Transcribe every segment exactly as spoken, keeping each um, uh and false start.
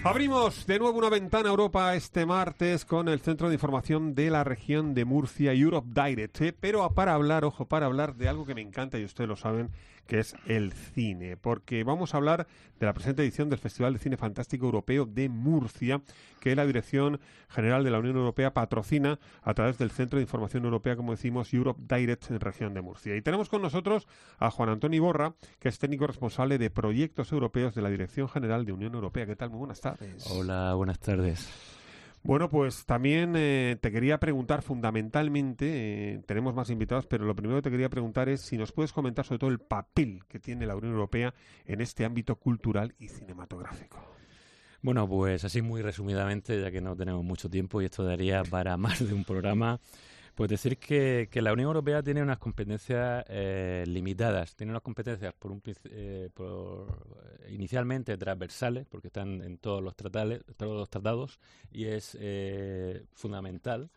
Abrimos de nuevo una ventana a Europa este martes con el Centro de Información de la Región de Murcia, Europe Direct, ¿eh? Pero para hablar, ojo, para hablar de algo que me encanta y ustedes lo saben, que es el cine, porque vamos a hablar de la presente edición del Festival de Cine Fantástico Europeo de Murcia, que la Dirección General de la Unión Europea patrocina a través del Centro de Información Europea, como decimos, Europe Direct en Región de Murcia. Y tenemos con nosotros a Juan Antonio Iborra, que es técnico responsable de proyectos europeos de la Dirección General de Unión Europea. ¿Qué tal? Muy buenas tardes. Hola, buenas tardes. Bueno, pues también eh, te quería preguntar fundamentalmente, eh, tenemos más invitados, pero lo primero que te quería preguntar es si nos puedes comentar sobre todo el papel que tiene la Unión Europea en este ámbito cultural y cinematográfico. Bueno, pues así muy resumidamente, ya que no tenemos mucho tiempo y esto daría para más de un programa, pues decir que, que la Unión Europea tiene unas competencias eh, limitadas, tiene unas competencias por un eh, por, eh, inicialmente transversales, porque están en todos los tratados, todos los tratados y es eh, fundamental.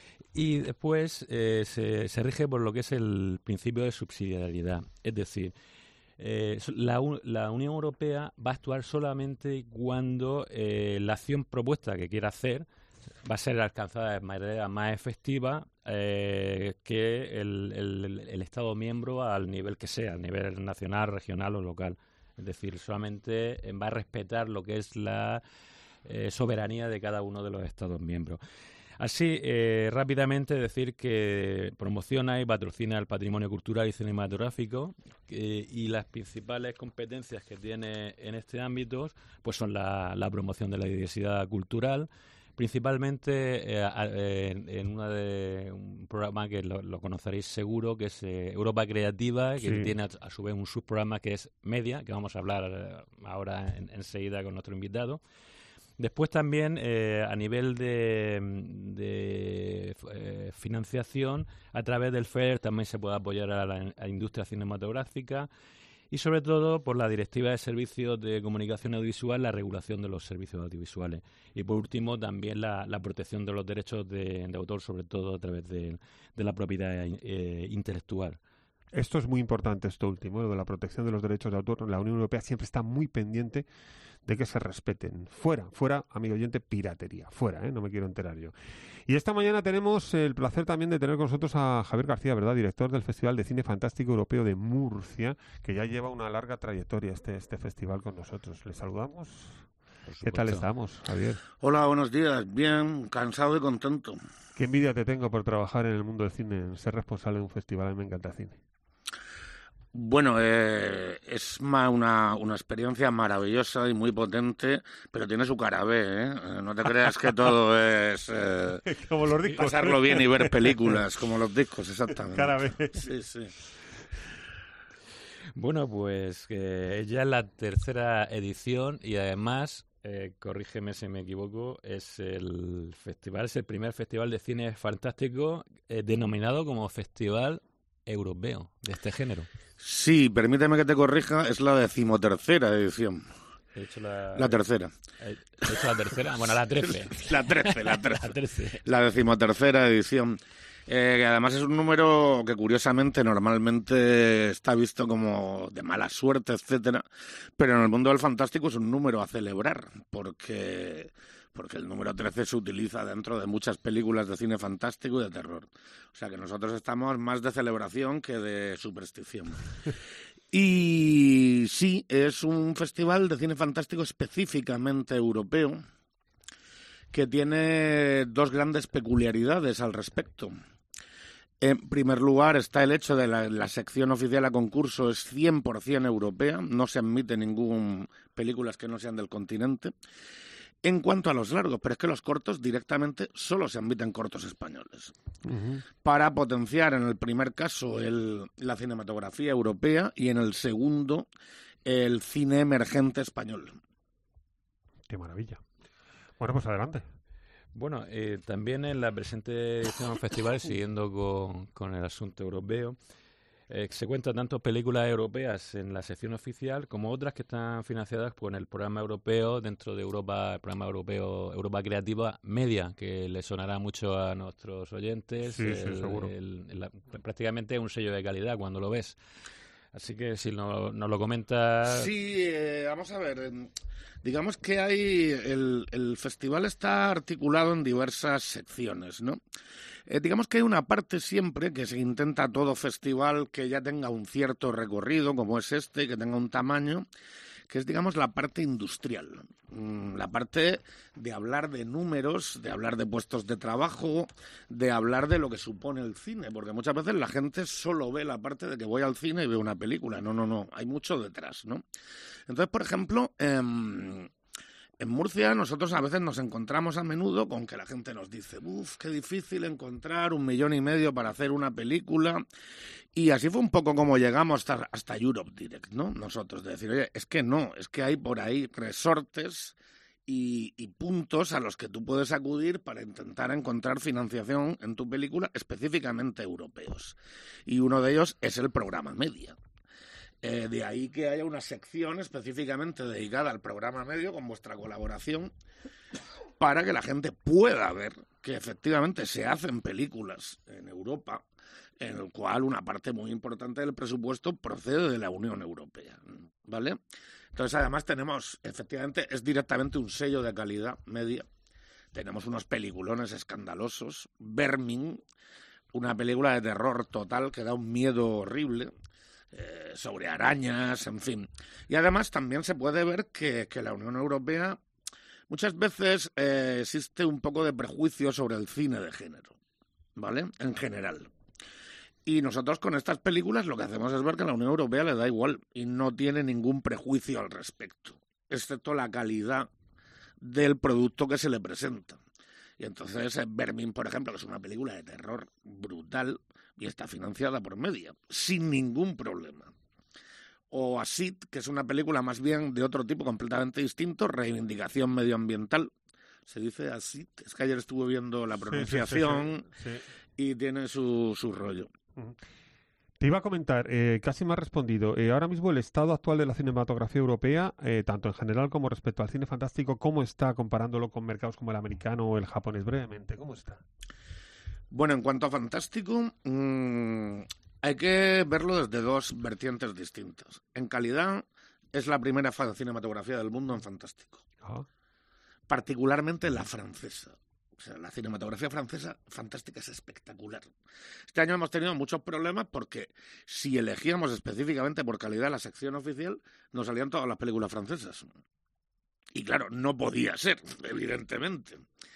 Y después eh, se, se rige por lo que es el principio de subsidiariedad, es decir, eh, la, la Unión Europea va a actuar solamente cuando eh, la acción propuesta que quiera hacer va a ser alcanzada de manera más efectiva eh, que el, el, el Estado miembro al nivel que sea, al nivel nacional, regional o local. Es decir, solamente va a respetar lo que es la eh, soberanía de cada uno de los Estados miembros. Así, eh, rápidamente decir que promociona y patrocina el patrimonio cultural y cinematográfico eh, y las principales competencias que tiene en este ámbito pues son la, la promoción de la diversidad cultural, principalmente eh, eh, en una de, un programa que lo, lo conoceréis seguro, que es eh, Europa Creativa, que sí. Tiene a, a su vez un subprograma que es Media, que vamos a hablar ahora en, enseguida con nuestro invitado. Después también eh, a nivel de, de eh, financiación, a través del F E D E R también se puede apoyar a la, a la industria cinematográfica y sobre todo por la Directiva de Servicios de Comunicación Audiovisual, la regulación de los servicios audiovisuales. Y por último también la, la protección de los derechos de, de autor, sobre todo a través de, de la propiedad eh, intelectual. Esto es muy importante, esto último, de la protección de los derechos de autor. La Unión Europea siempre está muy pendiente de que se respeten. Fuera, fuera, amigo oyente, piratería. Fuera, ¿eh? No me quiero enterar yo. Y esta mañana tenemos el placer también de tener con nosotros a Javier García, ¿verdad? Director del Festival de Cine Fantástico Europeo de Murcia, que ya lleva una larga trayectoria este, este festival con nosotros. ¿Le saludamos? ¿Qué tal estamos, Javier? Hola, buenos días. Bien, cansado y contento. Qué envidia te tengo por trabajar en el mundo del cine, en ser responsable de un festival. A mí me encanta el cine. Bueno, eh, es ma una, una experiencia maravillosa y muy potente, pero tiene su cara B, ¿eh? No te creas que todo es eh, como los discos, pasarlo bien y ver películas, como los discos, exactamente. Cara B. Sí, sí. Bueno, pues eh, ya es la tercera edición y además, eh, corrígeme si me equivoco, es el festival, es el primer festival de cine fantástico eh, denominado como Festival Europeo de este género. Sí, permíteme que te corrija, es la decimotercera edición. He hecho la, la tercera. He hecho la tercera, bueno, la trece. la trece, la trece. la trece. La decimotercera edición. Eh, que además es un número que curiosamente normalmente está visto como de mala suerte, etcétera, pero en el mundo del fantástico es un número a celebrar, porque... porque el número trece se utiliza dentro de muchas películas de cine fantástico y de terror. O sea que nosotros estamos más de celebración que de superstición. Y sí, es un festival de cine fantástico específicamente europeo que tiene dos grandes peculiaridades al respecto. En primer lugar está el hecho de la, la sección oficial a concurso es cien por ciento europea, no se admite ningún películas que no sean del continente. En cuanto a los largos, pero es que los cortos directamente solo se admiten cortos españoles. Uh-huh. Para potenciar en el primer caso el, la cinematografía europea y en el segundo el cine emergente español. ¡Qué maravilla! Bueno, pues adelante. Bueno, eh, también en la presente edición del festival, siguiendo con, con el asunto europeo, Eh, se cuentan tanto películas europeas en la sección oficial como otras que están financiadas por el programa europeo dentro de Europa, el programa europeo Europa Creativa Media, que le sonará mucho a nuestros oyentes. Sí, el, sí, seguro. El, el, el, prácticamente es un sello de calidad cuando lo ves. Así que si nos no lo comentas... Sí, eh, vamos a ver. Digamos que hay el, el festival está articulado en diversas secciones, ¿no? Eh, digamos que hay una parte siempre que se intenta todo festival que ya tenga un cierto recorrido, como es este, que tenga un tamaño, que es, digamos, la parte industrial, mm, la parte de hablar de números, de hablar de puestos de trabajo, de hablar de lo que supone el cine, porque muchas veces la gente solo ve la parte de que voy al cine y veo una película. No, no, no, hay mucho detrás, ¿no? Entonces, por ejemplo, eh, en Murcia nosotros a veces nos encontramos a menudo con que la gente nos dice, uff, qué difícil encontrar un millón y medio para hacer una película. Y así fue un poco como llegamos hasta, hasta Europe Direct, ¿no? Nosotros, de decir, oye, es que no, es que hay por ahí resortes y, y puntos a los que tú puedes acudir para intentar encontrar financiación en tu película, específicamente europeos. Y uno de ellos es el programa Media. Eh, de ahí que haya una sección específicamente dedicada al programa Medio con vuestra colaboración para que la gente pueda ver que efectivamente se hacen películas en Europa, en el cual una parte muy importante del presupuesto procede de la Unión Europea, ¿vale? Entonces, además tenemos, efectivamente, es directamente un sello de calidad media. Tenemos unos peliculones escandalosos. Vermin, una película de terror total que da un miedo horrible, eh, sobre arañas, en fin. Y además también se puede ver que, que la Unión Europea muchas veces eh, existe un poco de prejuicio sobre el cine de género, ¿vale? En general. Y nosotros con estas películas lo que hacemos es ver que a la Unión Europea le da igual y no tiene ningún prejuicio al respecto, excepto la calidad del producto que se le presenta. Y entonces Vermin, por ejemplo, que es una película de terror brutal y está financiada por Media, sin ningún problema. O Asit, que es una película más bien de otro tipo completamente distinto, reivindicación medioambiental. Se dice Asit, es que ayer estuve viendo la pronunciación sí, sí, sí, sí. y tiene su, su rollo. Te iba a comentar, eh, casi me has respondido, eh, ahora mismo el estado actual de la cinematografía europea, eh, tanto en general como respecto al cine fantástico, ¿cómo está comparándolo con mercados como el americano o el japonés brevemente? ¿Cómo está? Bueno, en cuanto a fantástico, mmm, hay que verlo desde dos vertientes distintas. En calidad, es la primera cinematografía del mundo en fantástico. Uh-huh. Particularmente la francesa. O sea, la cinematografía francesa fantástica es espectacular. Este año hemos tenido muchos problemas porque si elegíamos específicamente por calidad la sección oficial, nos salían todas las películas francesas. Y claro, no podía ser, evidentemente.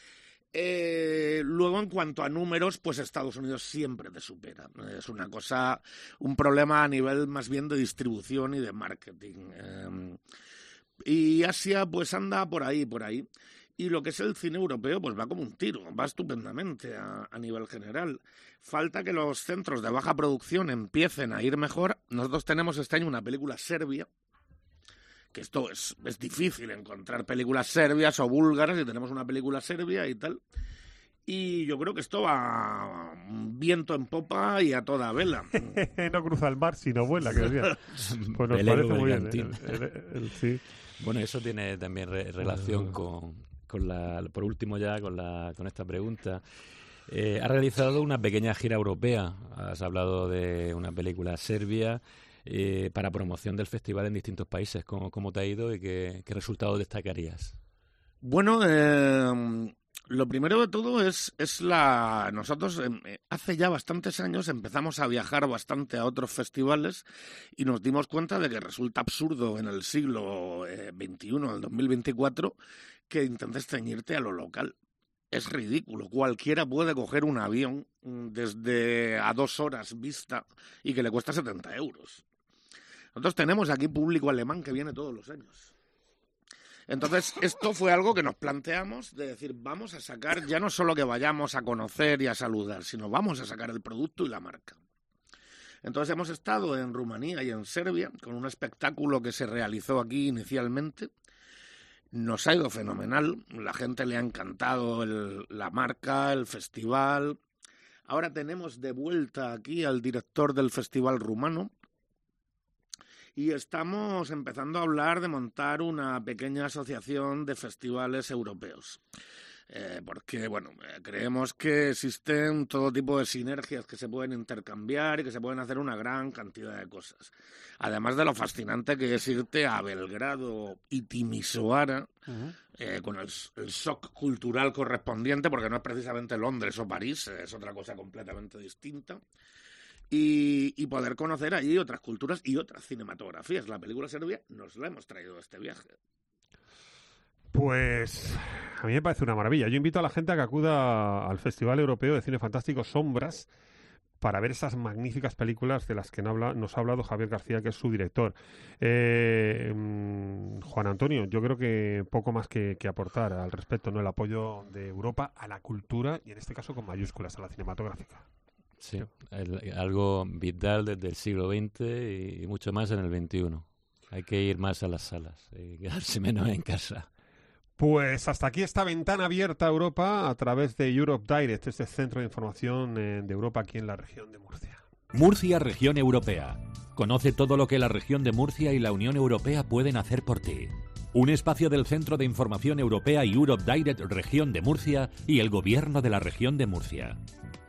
Eh, luego, en cuanto a números, pues Estados Unidos siempre te supera. Es una cosa, un problema a nivel más bien de distribución y de marketing. Eh, y Asia, pues anda por ahí, por ahí. Y lo que es el cine europeo, pues va como un tiro, va estupendamente a, a nivel general. Falta que los centros de baja producción empiecen a ir mejor. Nosotros tenemos este año una película serbia, que esto es, es difícil encontrar películas serbias o búlgaras, y tenemos una película serbia y tal. Y yo creo que esto va viento en popa y a toda vela. No cruza el mar, sino vuela, que decía. Pues nos parece muy bien. El, el, el, el, sí. Bueno, eso tiene también re relación con... Con la, por último ya con, la, con esta pregunta, eh, has realizado una pequeña gira europea, has hablado de una película serbia eh, para promoción del festival en distintos países. ¿Cómo, cómo te ha ido y qué, qué resultados destacarías? Bueno, eh, lo primero de todo es, es la... Nosotros eh, hace ya bastantes años empezamos a viajar bastante a otros festivales y nos dimos cuenta de que resulta absurdo en el siglo eh, veintiuno, el dos mil veinticuatro, que intentes ceñirte a lo local. Es ridículo. Cualquiera puede coger un avión desde a dos horas vista y que le cuesta setenta euros. Nosotros tenemos aquí público alemán que viene todos los años. Entonces, esto fue algo que nos planteamos de decir, vamos a sacar, ya no solo que vayamos a conocer y a saludar, sino vamos a sacar el producto y la marca. Entonces hemos estado en Rumanía y en Serbia con un espectáculo que se realizó aquí inicialmente. Nos ha ido fenomenal, la gente le ha encantado el, la marca, el festival. Ahora tenemos de vuelta aquí al director del festival rumano y estamos empezando a hablar de montar una pequeña asociación de festivales europeos. Eh, porque, bueno, eh, creemos que existen todo tipo de sinergias que se pueden intercambiar y que se pueden hacer una gran cantidad de cosas. Además de lo fascinante que es irte a Belgrado y Timisoara, uh-huh. eh, con el, el shock cultural correspondiente, porque no es precisamente Londres o París, es otra cosa completamente distinta. Y, y poder conocer allí otras culturas y otras cinematografías. La película serbia nos la hemos traído de este viaje. Pues a mí me parece una maravilla. Yo invito a la gente a que acuda al Festival Europeo de Cine Fantástico Sombras para ver esas magníficas películas de las que nos ha hablado Javier García, que es su director. Eh, Juan Antonio, yo creo que poco más que, que aportar al respecto, ¿no? El apoyo de Europa a la cultura y en este caso con mayúsculas a la cinematográfica. Sí, el, algo vital desde el siglo veinte y mucho más en el veintiuno. Hay que ir más a las salas y quedarse menos en casa. Pues hasta aquí esta ventana abierta a Europa a través de Europe Direct, este centro de información eh, de Europa aquí en la región de Murcia. Murcia, región europea. Conoce todo lo que la región de Murcia y la Unión Europea pueden hacer por ti. Un espacio del Centro de Información Europea y Europe Direct, región de Murcia y el Gobierno de la región de Murcia.